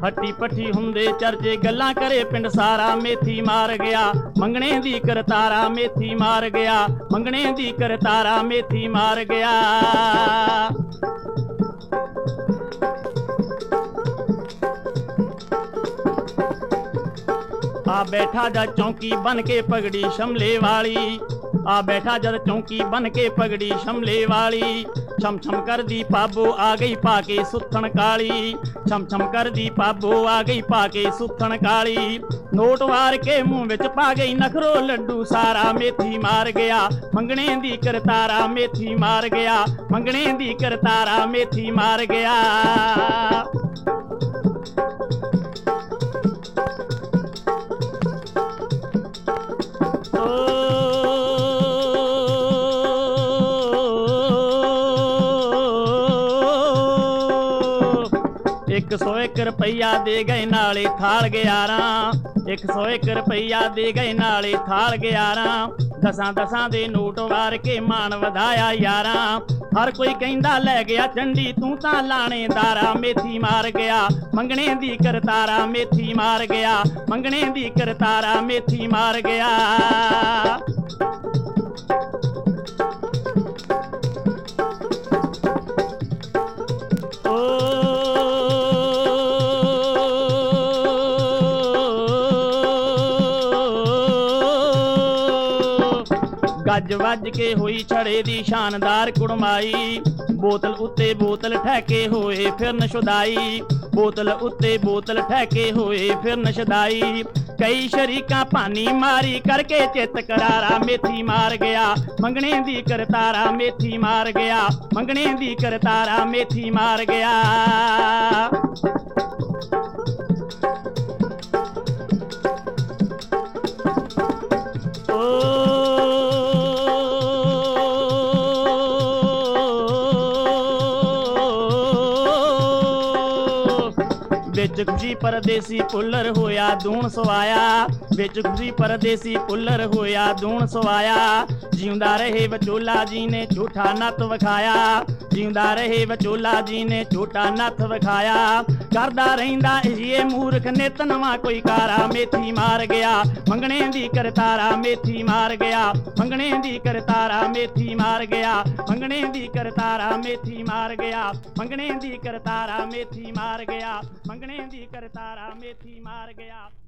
ਹੱਟੀ ਪੱਠੀ ਹੁੰਦੇ ਚਰਚੇ ਗੱਲਾਂ ਕਰੇ ਪਿੰਡ ਸਾਰਾ ਮੇਥੀ ਮਾਰ ਗਿਆ ਮੰਗਣੇ ਦੀ ਕਰਤਾਰਾ ਮੇਥੀ ਮਾਰ ਗਿਆ ਮੰਗਣੇ ਦੀ ਕਰਤਾਰਾ ਮੇਥੀ ਮਾਰ ਗਿਆ ਆ ਬੈਠਾ ਜਦ ਚੌਂਕੀ ਬਨ ਕੇ ਪਗੜੀ ਸ਼ਮਲੇ ਵਾਲੀ ਆ ਬੈਠਾ ਜਦ ਚੌਂਕੀ ਬਨ ਕੇ ਪਗੜੀ ਸ਼ਮਲੇ ਵਾਲੀ ਛਮ ਛਮ ਕਰਦੀ ਪਾਬੋ ਆ ਗਈ ਪਾ ਕੇ ਸੁੱਥਣ ਕਾਲੀ ਛਮ ਛਮ ਕਰਦੀ ਪਾਬੋ ਆ ਗਈ ਪਾ ਕੇ ਸੁੱਥਣ ਕਾਲੀ ਨੋਟ ਵਾਰ ਕੇ ਮੂੰਹ ਵਿੱਚ ਪਾ ਗਈ ਨਖਰੋ ਲੱਡੂ ਸਾਰਾ ਮੇਥੀ ਮਾਰ ਗਿਆ ਮੰਗਣੇ ਦੀ ਕਰਤਾਰਾ ਮੇਥੀ ਮਾਰ ਗਿਆ ਮੰਗਣੇ ਦੀ ਕਰਤਾਰਾ ਮੇਥੀ ਮਾਰ ਗਿਆ $101 ਰੁਪਈਆ ਦੇ ਗਏ ਨਾਲੇ ਥਾਲ 11 $101 ਰੁਪਈਆ ਦੇ ਗਏ ਨਾਲੇ ਥਾਲ 11 ਦਸਾਂ ਦਸਾਂ ਦੇ ਨੋਟ ਵਾਰ ਕੇ ਮਾਣ ਵਧਾਇਆ ਯਾਰਾਂ ਹਰ ਕੋਈ ਕਹਿੰਦਾ ਲੈ ਗਿਆ ਚੰਡੀ ਤੂੰ ਤਾਂ ਲਾਣੇਦਾਰਾ ਮੇਥੀ ਮਾਰ ਗਿਆ ਮੰਗਣੇ ਦੀ ਕਰਤਾਰਾ ਮੇਥੀ ਮਾਰ ਗਿਆ ਮੰਗਣੇ ਦੀ ਕਰਤਾਰਾ ਮੇਥੀ ਮਾਰ ਗਿਆ ਗੱਜ ਵੱਜ ਕੇ ਹੋਈ ਛੜੇ ਦੀ ਸ਼ਾਨਦਾਰ ਕੁੜਮਾਈ ਬੋਤਲ ਉੱਤੇ ਬੋਤਲ ਠਹਿਕੇ ਹੋਏ ਫਿਰ ਨਸ਼ਦਾਈ ਬੋਤਲ ਉੱਤੇ ਬੋਤਲ ਠਹਿਕੇ ਹੋਏ ਫਿਰ ਨਸ਼ਦਾਈ ਕਈ ਸ਼ਰੀਕਾਂ ਭਾਨੀ ਮਾਰੀ ਕਰਕੇ ਚਿੱਤ ਕਰਾਰਾ ਮੇਥੀ ਮਾਰ ਗਿਆ ਮੰਗਣੇ ਦੀ ਕਰਤਾਰਾ ਮੇਥੀ ਮਾਰ ਗਿਆ ਮੰਗਣੇ ਦੀ ਕਰਤਾਰਾ ਮੇਥੀ ਮਾਰ ਗਿਆ ਵਿੱਚ ਖੁਸ਼ੀ ਪਰਦੇਸੀ ਪੁੱਲਰ ਹੋਇਆ ਦੂਣ ਸਵਾਇਆ ਵਿੱਚ ਖੁਸ਼ੀ ਪਰਦੇਸੀ ਪੁੱਲਰ ਹੋਇਆ ਦੂਣ ਸਵਾਇਆ ਜਿਉਂਦਾ ਰਹੇ ਵਿਚੋਲਾ ਜੀ ਨੇ ਝੂਠਾ ਨੱਤ ਵਿਖਾਇਆ ਜਿਉਂਦਾ ਰਹੇ ਵਿਚੋਲਾ ਜੀ ਨੇ ਝੂਠਾ ਨੱਤ ਵਿਖਾਇਆ ਕਰਦਾ ਰਹਿੰਦਾ ਇਹ ਮੂਰਖ ਨਿਤ ਨਵਾਂ ਕੋਈ ਕਾਰਾ ਮੇਥੀ ਮਾਰ ਗਿਆ ਮੰਗਣੇ ਦੀ ਕਰਤਾਰਾ ਮੇਥੀ ਮਾਰ ਗਿਆ ਮੰਗਣੇ ਦੀ ਕਰਤਾਰਾ ਮੇਥੀ ਮਾਰ ਗਿਆ ਮੰਗਣੇ ਦੀ ਕਰਤਾਰਾ ਮੇਥੀ ਮਾਰ ਗਿਆ ਮੰਗਣੇ ਦੀ ਕਰਤਾਰਾ ਮੇਥੀ ਮਾਰ ਗਿਆ ਮੰਗਣੇ ਦੀ ਕਰਤਾਰਾ ਮੇਥੀ ਮਾਰ ਗਿਆ